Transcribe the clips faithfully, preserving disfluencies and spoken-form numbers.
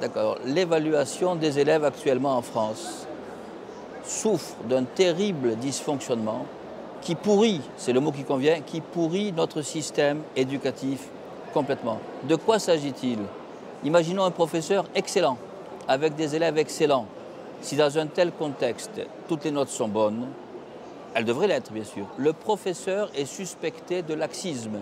D'accord. L'évaluation des élèves actuellement en France souffre d'un terrible dysfonctionnement qui pourrit, c'est le mot qui convient, qui pourrit notre système éducatif complètement. De quoi s'agit-il? Imaginons un professeur excellent, avec des élèves excellents. Si dans un tel contexte, toutes les notes sont bonnes, elles devraient l'être bien sûr, le professeur est suspecté de laxisme.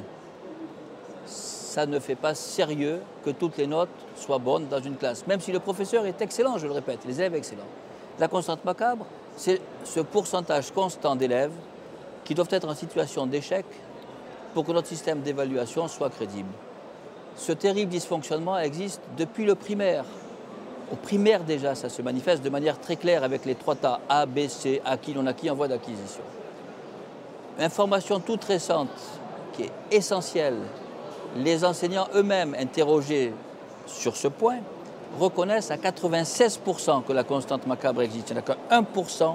Ça ne fait pas sérieux que toutes les notes soient bonnes dans une classe, même si le professeur est excellent, je le répète, les élèves excellents. La constante macabre, c'est ce pourcentage constant d'élèves qui doivent être en situation d'échec pour que notre système d'évaluation soit crédible. Ce terrible dysfonctionnement existe depuis le primaire. Au primaire déjà, ça se manifeste de manière très claire avec les trois tas A, B, C, acquis, non acquis, en voie d'acquisition. Information toute récente qui est essentielle, les enseignants eux-mêmes interrogés sur ce point reconnaissent à quatre-vingt-seize pour cent que la constante macabre existe. Il n'y en a qu'un pour cent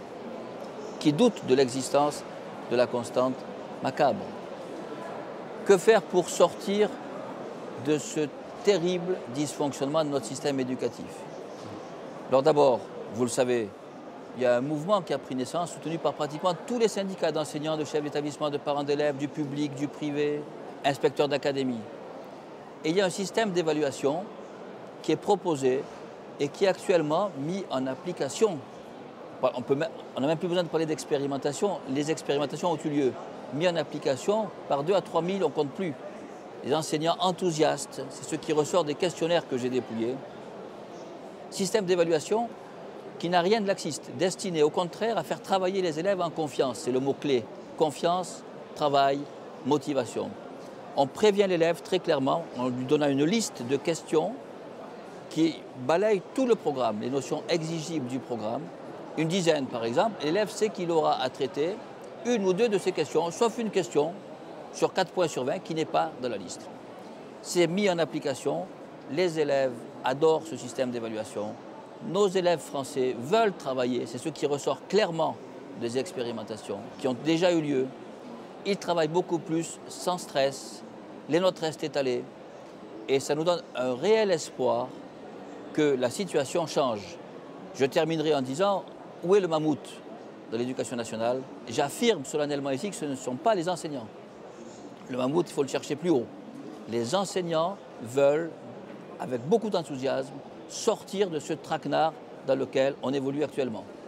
qui doute de l'existence de la constante macabre. Que faire pour sortir de ce terrible dysfonctionnement de notre système éducatif? Alors d'abord, vous le savez, il y a un mouvement qui a pris naissance, soutenu par pratiquement tous les syndicats d'enseignants, de chefs d'établissement, de parents d'élèves, du public, du privé, inspecteurs d'académie. Et il y a un système d'évaluation qui est proposé et qui est actuellement mis en application. On n'a même plus besoin de parler d'expérimentation, les expérimentations ont eu lieu. Mis en application par deux à trois mille, on ne compte plus. Les enseignants enthousiastes, c'est ce qui ressort des questionnaires que j'ai dépouillés. Système d'évaluation qui n'a rien de laxiste, destiné au contraire à faire travailler les élèves en confiance. C'est le mot-clé. Confiance, travail, motivation. On prévient l'élève très clairement en lui donnant une liste de questions qui balaye tout le programme, les notions exigibles du programme. Une dizaine par exemple, l'élève sait qu'il aura à traiter une ou deux de ces questions, sauf une question sur quatre points sur vingt qui n'est pas dans la liste. C'est mis en application, les élèves adorent ce système d'évaluation. Nos élèves français veulent travailler, c'est ce qui ressort clairement des expérimentations qui ont déjà eu lieu. Ils travaillent beaucoup plus, sans stress, les notes restent étalées et ça nous donne un réel espoir que la situation change. Je terminerai en disant, où est le mammouth de l'éducation nationale? J'affirme solennellement ici que ce ne sont pas les enseignants. Le mammouth, il faut le chercher plus haut. Les enseignants veulent, avec beaucoup d'enthousiasme, sortir de ce traquenard dans lequel on évolue actuellement.